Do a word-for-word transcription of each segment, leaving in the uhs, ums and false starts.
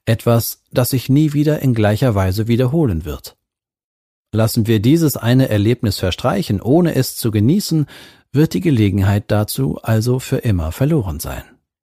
etwas, das sich nie wieder in gleicher Weise wiederholen wird. Lassen wir dieses eine Erlebnis verstreichen, ohne es zu genießen, wird die Gelegenheit dazu also für immer verloren sein.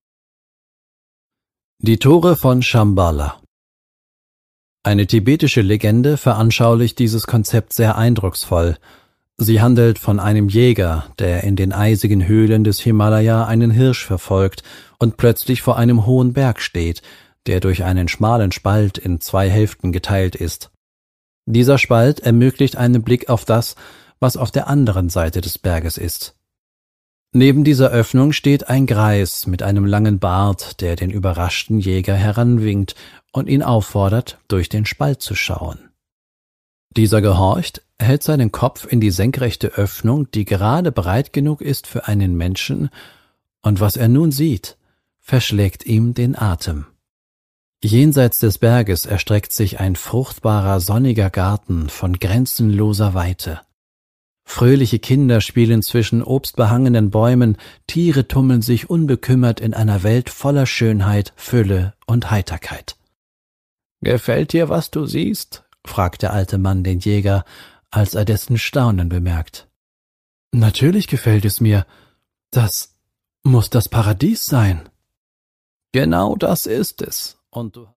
Die Tore von Shambhala. Eine tibetische Legende veranschaulicht dieses Konzept sehr eindrucksvoll. Sie handelt von einem Jäger, der in den eisigen Höhlen des Himalaya einen Hirsch verfolgt und plötzlich vor einem hohen Berg steht, der durch einen schmalen Spalt in zwei Hälften geteilt ist. Dieser Spalt ermöglicht einen Blick auf das, was auf der anderen Seite des Berges ist. Neben dieser Öffnung steht ein Greis mit einem langen Bart, der den überraschten Jäger heranwinkt und ihn auffordert, durch den Spalt zu schauen. Dieser gehorcht, hält seinen Kopf in die senkrechte Öffnung, die gerade breit genug ist für einen Menschen, und was er nun sieht, verschlägt ihm den Atem. Jenseits des Berges erstreckt sich ein fruchtbarer, sonniger Garten von grenzenloser Weite. Fröhliche Kinder spielen zwischen obstbehangenen Bäumen, Tiere tummeln sich unbekümmert in einer Welt voller Schönheit, Fülle und Heiterkeit. »Gefällt dir, was du siehst?« fragt der alte Mann den Jäger, als er dessen Staunen bemerkt. »Natürlich gefällt es mir. Das muss das Paradies sein.« »Genau das ist es. Und du